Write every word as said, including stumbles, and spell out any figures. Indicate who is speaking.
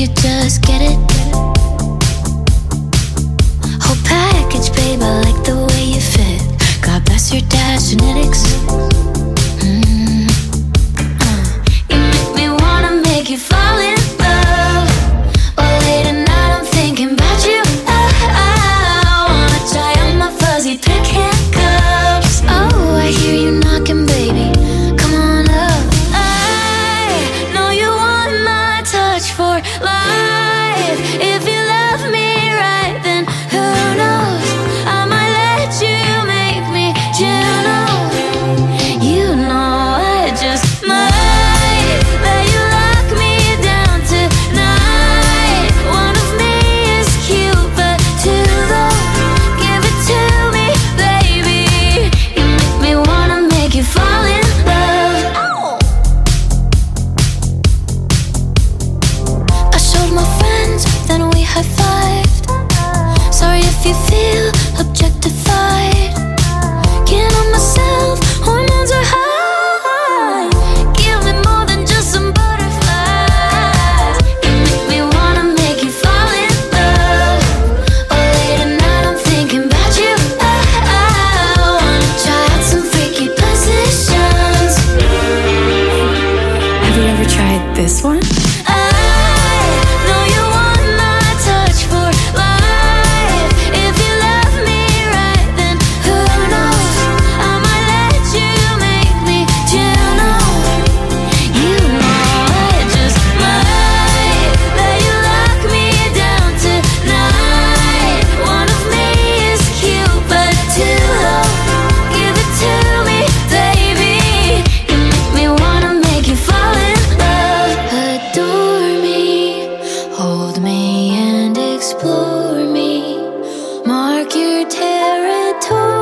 Speaker 1: you just get it? Whole package, babe, I like the way you fit. God bless your dad's genetics. Mm. Uh. You make me wanna make you fall in love. Or late at night I'm thinking about you. Oh, I wanna try on my fuzzy pink handcuffs. Oh, I hear you knocking, baby. Come on up. I know you want my touch for life. If you love me right, then who knows? I might let you make me Juno. You know I just might let you lock me down tonight. One of me is cute, but too low. Give it to me, baby. You make me wanna make you fall in love. Oh. I showed my friends, then we high-fived. Sorry if you feel objectified. Can't help myself, hormones are high. Give me more than just some butterflies. You make me wanna make you fall in love. Or late at night I'm thinking about you. Oh, I wanna try out some freaky positions.
Speaker 2: Have you ever tried this one?
Speaker 1: I know you want my touch for life. If you love me right, then who knows? I might let you make me Juno. You know I just might let you lock me down tonight. One of me is cute, but too low. Give it to me, baby. You make me wanna make you fall in love. Adore me, hold me and explore me. Mark your territory.